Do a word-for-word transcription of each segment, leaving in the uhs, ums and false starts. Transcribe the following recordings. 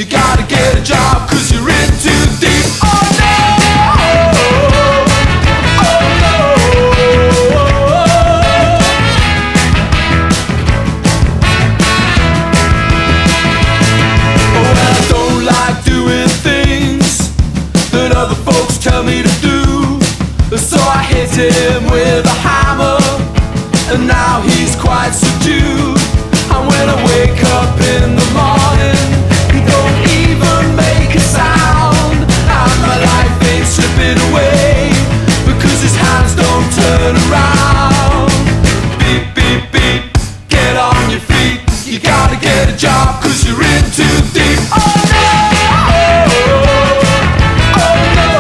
gotta get a job, cause you're in too deep. Oh no, oh no. Oh, well, I don't like doing things that other folks tell me to do, so I hit him with a hammer, and now he's quite subdued. And when I wake up in the morning, he don't even make a sound, and my life ain't slipping away because his hands don't turn around. Beep, beep, beep, get on your feet. You gotta get a job, cause you're in too deep. Oh no, oh no.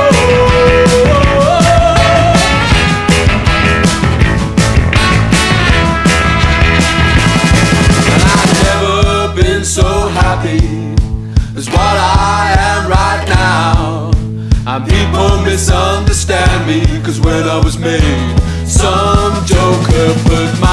And I've never been so happy as what I am right now. And people misunderstand me, cause when I was made, some joker put my